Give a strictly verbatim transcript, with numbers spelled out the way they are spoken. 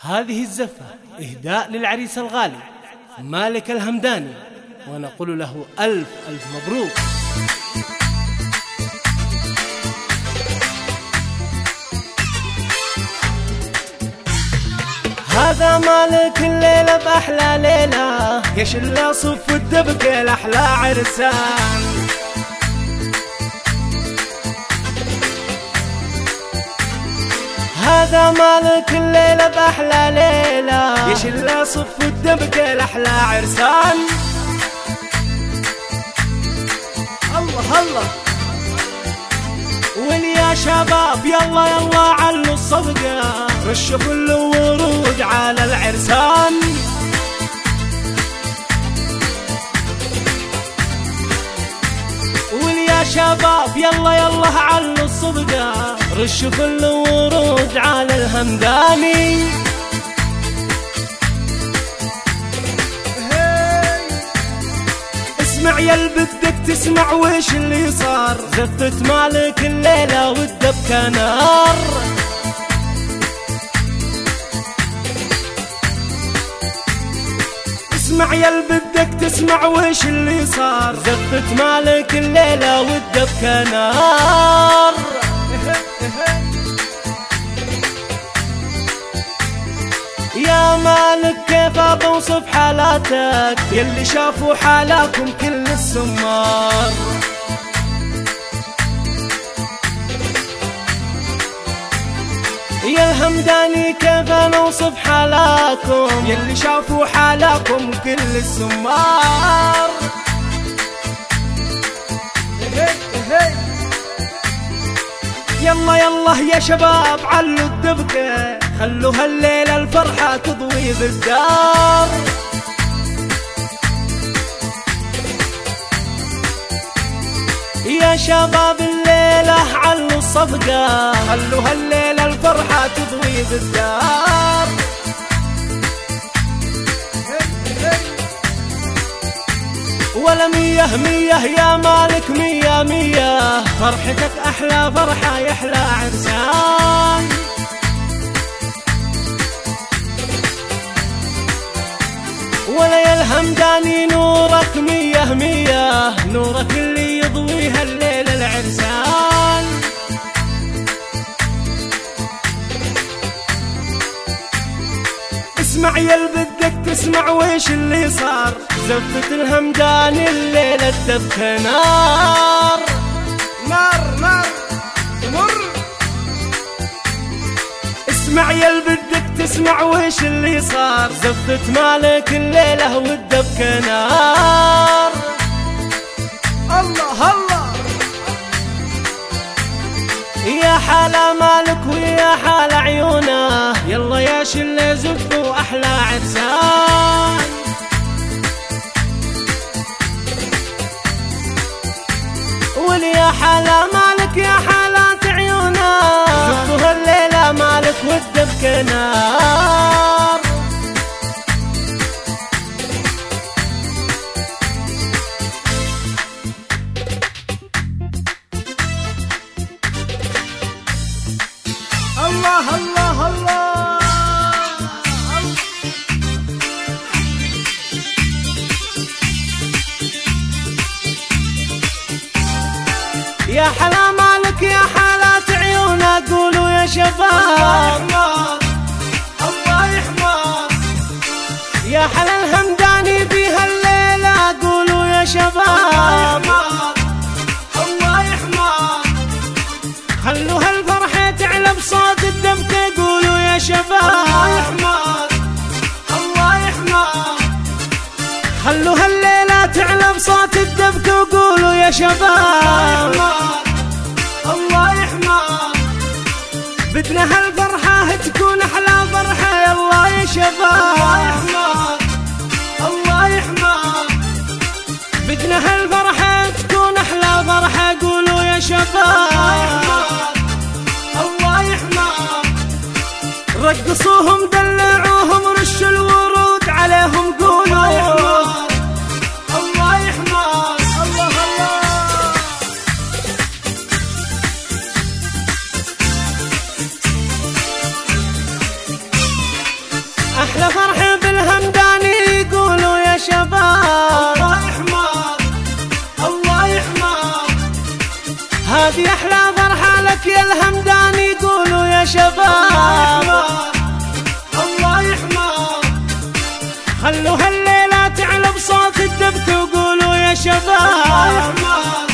هذه الزفة إهداء للعريس الغالي مالك الهمداني، ونقول له ألف ألف مبروك. هذا مالك الليلة بأحلى ليلة، يا شلة صف الدبكة لأحلى عرسان. هذا مالك الليلة بأحلى ليلة، يا شلة صف الدبكة لأحلى عرسان. الله الله واليا شباب يلا يلا علوا الصفقة، رشوا كل ورود على العرسان. واليا شباب يلا يلا علوا الصفقة، رشوا كل ورود على الهمداني. اسمع يا بدك تسمع ويش اللي صار، زفت مالك الليلة والدبكة نار. اسمع يا بدك تسمع ويش اللي صار، زفت مالك الليلة والدبكة نار. يا مالك كيف بوصف حالاتك، يلي شافوا حالاكم كل السمار. يا الهمداني كيف نوصف حالاكم، يلي شافوا حالاكم كل السمار. يلا يلا يا شباب علوا الدبكة، خلوا هالليلة الفرحة تضوي بالدار. يا شباب الليلة علوا الصفقة، خلوا هالليلة الفرحة تضوي بالدار. ولا مية مية يا مالك مية مية، فرحتك أحلى فرحة يحلى عرسان. ولا يا الهمداني نورك مية مية، نورك اللي يضوي هالليلة العرسان. اسمع يا بدك تسمع ويش اللي صار، زفت الهمداني الليلة الدبكة نار. نار نار تمر. اسمع يا بدك تسمع ويش اللي صار، زفت مالك الليلة والدبكة نار. الله الله يا حلا مالك ويا حلا عيونه، يلا يا شلة زفوا أحلى عرسان. وليا حلا مالك يا حالات عيونه، زفوا هالليلة مالك والدبكة نار. الله الله الله يا حلا مالك يا حالات عيونا، قولوا يا شباب الله يحماك. يا حلا الهمداني بها الليلة، قولوا يا شباب الله يحماك. خلوا هالفرحة تعلى بصوت الدبكة، قولوا يا شباب الله يحماك الله يحماك. خلوا هالليلة تعلى بصوت الدبكة، وقولوا يا شباب الله يحماك. بدنا هالفرحة تكون أحلى فرحة، يلا يا شباب الله يحماك الله يحماك. بدنا هالفرحة تكون أحلى فرحة، قولوا يا شباب الله يحماك. رقصوهم دلعوهم رشوا الورود عليهم، قولوا الله يحماك الله الله. أحلى فرحة بالهمداني يقولوا يا شباب الله يحماك الله يحماك. هذه أحلى فرحة لك يا الهمداني يقولوا يا شباب الله يحماك. خلوا هالليلة تعلى بصوت الدبك وقولوا يا شباب الله يحماك